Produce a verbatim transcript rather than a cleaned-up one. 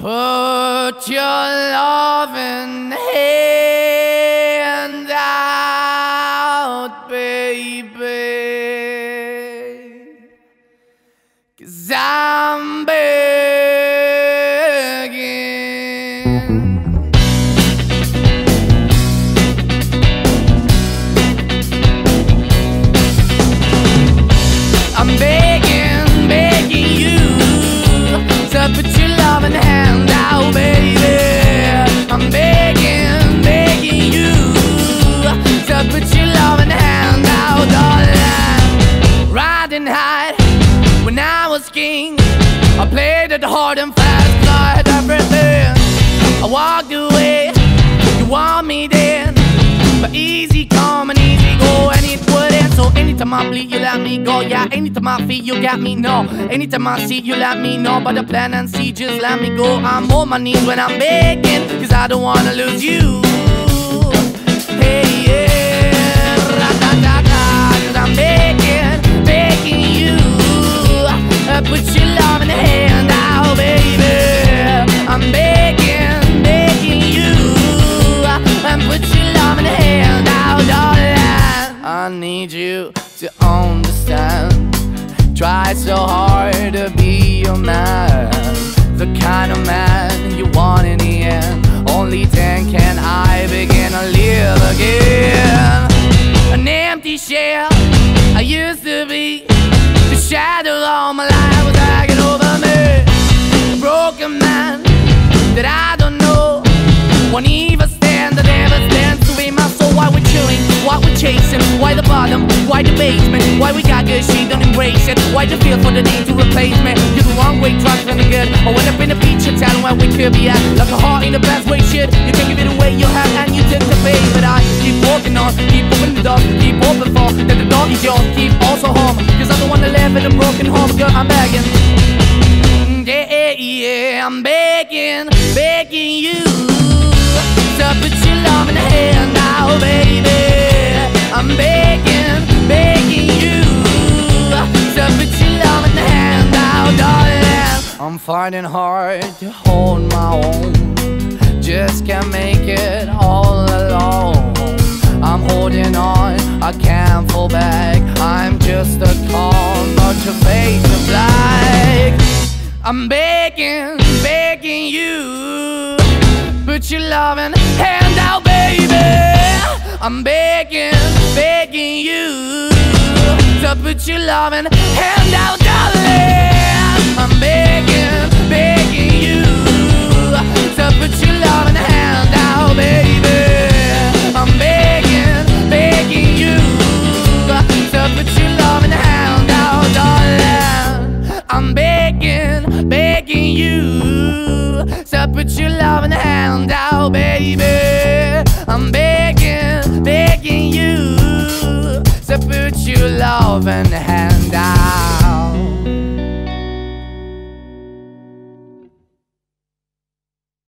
Put your loving hand out, baby, 'cause I'm begging. I'm begging, begging you to put your loving hand out, baby. I'm begging, begging you to put your loving hand out, darling. Riding high when I was king, I played it hard and fast, 'cause I had everything. I walked away, you want me then, but easy come and easy go, and it wouldn't. So anytime I bleed, you let me go. Yeah, anytime I feel, you got me, no. Anytime I see, you let me know. But the plan and see, just let me go. I'm on my knees when I'm begging, 'cause I don't wanna lose you. Hey, yeah, ra-da-da-da, 'cause I'm begging, begging you, uh, put your love in the hand out, baby. I'm begging, begging you, uh, and put your love in the hand out, darling. I need you to understand. Try so hard to be your man, the kind of man you want in the end. Only then can I begin to live again. An empty shell I used to be, the shadow all my life was dragging over me. A broken man that I don't know, won't even stand, that never stands to be my soul. Why we're chilling, why we're chasing, why the bottom, why the basement, why we got good, she don't embrace it, why the feel for the need to replace me. You're the wrong way, trying to be good. I went up in the feature town where we could be at, like a heart in the best way, shit. You can give it away, you have, and you take the bait. But I keep walking on, keep opening the door, keep open for, that the door is yours, keep also home, 'cause I'm the one that live in a broken home. Girl, I'm begging, yeah, yeah, I'm begging, begging you to put your love in the hand now, baby. I'm begging, begging you to put your love in the hand now, darling. I'm finding hard to hold my own, just can't make it all alone. I'm holding on, I can't fall back, I'm just a call, but your face is black. I'm begging, begging you, put your loving hand out, baby. I'm begging, begging you to put your loving hand out, darling. I'm begging, begging you to put your loving hand out, baby. I'm begging, begging you to put your loving hand out, darling. I'm begging, begging you to put your loving hand out, baby. I'm begging, begging you to put your loving hand out.